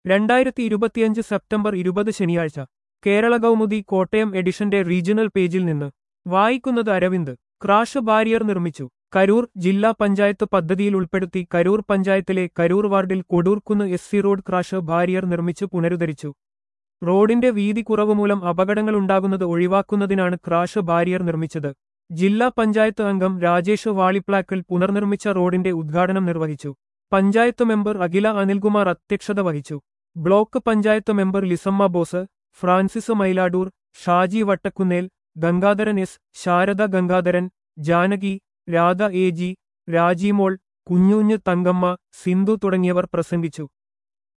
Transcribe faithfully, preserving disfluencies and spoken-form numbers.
രണ്ടായിരത്തി ഇരുപത്തിയഞ്ച് സെപ്റ്റംബർ ഇരുപത് ശനിയാഴ്ച കേരള കൗമുദി കോട്ടയം എഡിഷന്റെ റീജിയണൽ പേജിൽ നിന്ന് വായിക്കുന്നത് അരവിന്ദ്. ക്രാഷ് ബാരിയർ നിർമ്മിച്ചു. കരൂർ ജില്ലാ പഞ്ചായത്ത് പദ്ധതിയിൽ ഉൾപ്പെടുത്തി കരൂർ പഞ്ചായത്തിലെ കരൂർ വാർഡിൽ Kodoorkunnu S C road crash barrier നിർമ്മിച്ചു പുനരുദ്ധരിച്ചു. റോഡിന്റെ വീതി കുറവുമൂലം അപകടങ്ങളുണ്ടാകുന്നത് ഒഴിവാക്കുന്നതിനാണ് ക്രാഷ് ബാരിയർ നിർമ്മിച്ചത്. ജില്ലാ പഞ്ചായത്ത് അംഗം രാജേഷ് വാളിപ്ലാക്കൽ പുനർനിർമ്മിച്ച റോഡിന്റെ ഉദ്ഘാടനം നിർവഹിച്ചു. പഞ്ചായത്ത് മെമ്പർ അഖില അനിൽകുമാർ അധ്യക്ഷത വഹിച്ചു. Block panchayat member Lissamma Bose, Francis Mailadoor, Shaji Vattakkunnel, Gangadharan S, Sarada Gangadharan, Janaki, Radha A G, Rajimol, കുഞ്ഞുഞ്ഞ് തങ്കമ്മ, സിന്ധു തുടങ്ങിയവർ പ്രസംഗിച്ചു.